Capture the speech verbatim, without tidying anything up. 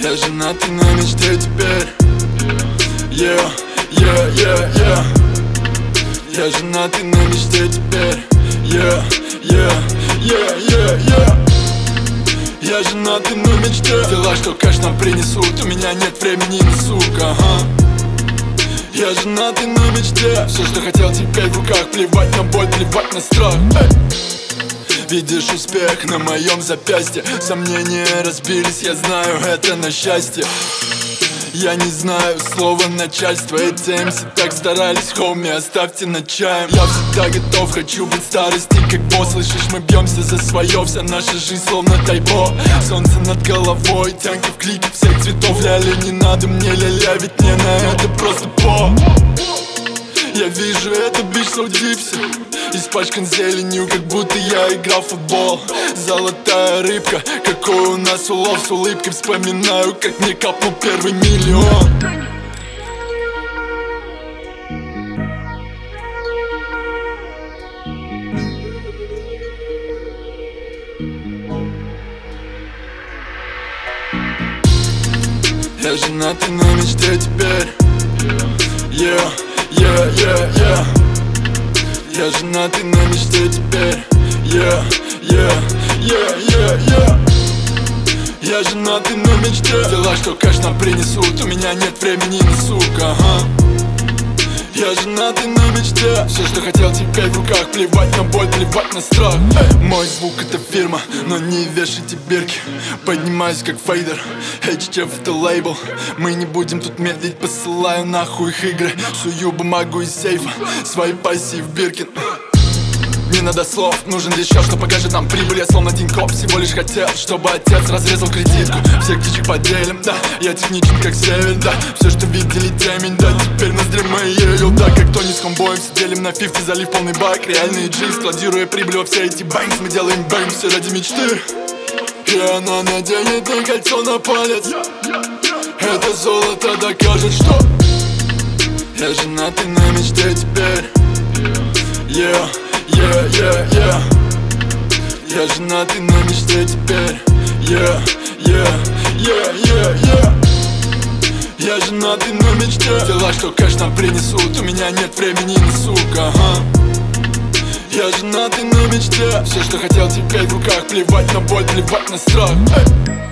Я женатый на мечте теперь. Yeah, yeah, yeah, yeah. Я женатый на мечте теперь. Yeah, yeah, yeah, yeah, yeah. Я женатый на мечте. Дела, что кэш нам принесут. У меня нет времени на сука, ага. Я женатый на мечте. Все, что хотел, теперь в руках. Плевать на боль, плевать на страх. Эй! Видишь успех на моем запястье. Сомнения разбились, я знаю, это на счастье. Я не знаю слова начальства. Эти эм си так старались, хоми, оставьте на чаем. Я всегда готов, хочу быть старости как босс. Слышишь, мы бьемся за свое. Вся наша жизнь словно тайбо. Солнце над головой, тянки в клике всех цветов. Ля-ля, не надо мне ля-ля, ведь мне на это просто по. Я вижу это бич Саудипси, испачкан зеленью, как будто я играл в футбол. Золотая рыбка, какой у нас улов. С улыбкой вспоминаю, как мне капнул первый миллион. Я женатый на мечте теперь. Yeah, yeah, yeah, yeah. Я женатый на мечте теперь. Yeah, yeah, yeah, yeah, yeah. Я женатый на мечте. Дела, что кэш нам принесут. У меня нет времени на сука, ага. Я женатый на мечте. Все, что хотел, теперь в руках. Плевать на боль, плевать на страх. Эй! Мой звук это фирма, но не вешайте бирки. Поднимаюсь как фейдер, эйч эф это лейбл. Мы не будем тут медлить, посылаю нахуй их игры. Сую бумагу из сейфа, свои пассии в Биркин. Не надо слов, нужен лишь счет, что покажет нам прибыль. Я словно Тинькофф, всего лишь хотел, чтобы отец разрезал кредитку. Всех птичек поделим, да, я техничен как север, да. Все, что видели темень, да, теперь ноздри мои елю, да. Как Тони с хомбоем, все делим на фифти, залив полный бак. Реальные джи, складируя прибыль во все эти бэнкс. Мы делаем бэнк, все ради мечты. И она наденет на кольцо на палец. Это золото докажет, что я женатый на мечте теперь. Yeah. Yeah, yeah, yeah. Я женатый на мечте теперь. Yeah, yeah, yeah, yeah, yeah. Я женатый на мечте. Дела, что кэш нам принесут. У меня нет времени на сука, ага. Я женатый на мечте. Все, что хотел, теперь в руках. Плевать на боль, плевать на страх. Эй!